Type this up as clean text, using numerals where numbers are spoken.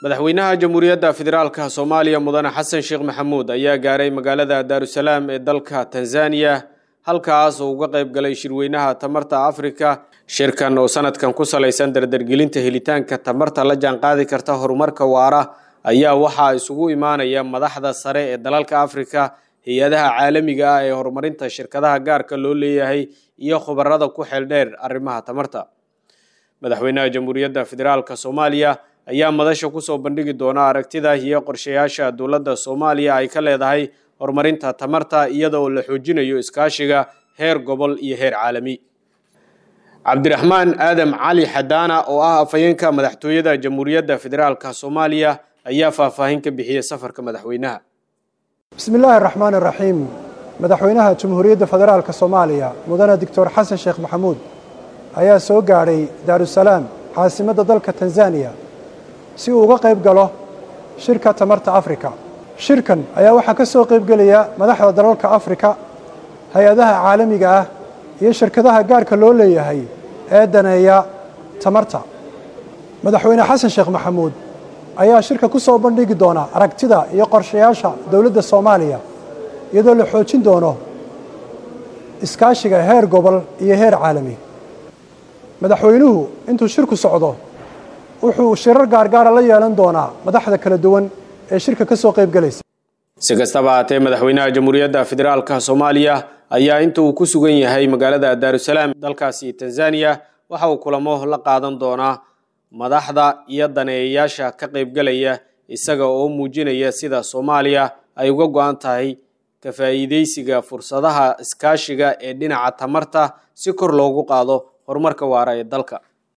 madaxweynaha Jamhuuriyadda Federaalka Soomaaliya Mudane Xasan Sheekh Maxamuud ayaa gaaray magaalada Daarusalaam ee dalka Tanzania halkaas oo uga qayb galay shirweynaha tamarta Afrika shirkan oo sanadkan ku saleysan dardargelinta helitaanka tamarta la jaan qaadi karta horumarka waara ayaa waxa isugu imaanaya madaxda sare ee dalalka Afrika hay'adaha caalamiga ah ee horumarinta shirkadaha gaarka loo leeyahay iyo khubarada ku xeel dheer arrimaha tamarta madaxweynaha Jamhuuriyadda Federaalka Soomaaliya ayaa madasha ku soo bandhigi doona aragtida iyo qorshayaasha dawladda Soomaaliya ay ka leedahay horumarinta tamarta iyadoo la xoojinayo iskaashiga heer gobol iyo heer caalami. Cabdiraxmaan Aadam Cali Xadaana oo ah afayeenka madaxtooyada Jamhuuriyadda Federaalka Soomaaliya ayaa faahfaahin ka bixiyay safarka madaxweynaha. Bismillahir Rahmaanir Rahiim. Madaxweynaha Jamhuuriyadda Federaalka Soomaaliya Mudane Dr. Xasan Sheekh Maxamuud ayaa soo gaaray Daarusalaam caasimadda dalka Tanzania si uu uga qayb galo shirka tamarta Afrika. Shirkan ayaa waxa ka soo qayb galaya madaxda dalalka Afrika, hay'adaha caalamiga ah iyo shirkadaha gaarka loo leeyahay ee daneeya tamarta. Madaxweyne Xasan Sheekh Maxamuud ayaa shirka ku soo bandhigi doona aragtida iyo qorshayaasha dawladda Soomaaliya iyadoo la xoojin doono iskaashiga heer gobol iyo heer caalami. Madaxweynuhu intuu shirku socdo wuxuu shirar gaar la yeelan doonaa madaxda kala duwan ee shirka ka soo qayb galaysa. Si kastaba haatee madaxweynaha Jamhuuriyadda Federaalka Soomaaliya ayaa inta uu ku sugan yahay magaalada Daarusalaam dalkaasi Tanzania waxa uu kulamo la qaadan doonaa madaxda iyo daneeyayaasha ka qayb galaya isaga oo muujinaya sida Soomaaliya ay uga go'an tahay ka faa'iideysiga fursadaha iskaashiga ee dhinaca tamarta si kor loogu qaado horumarka waara ee dalka.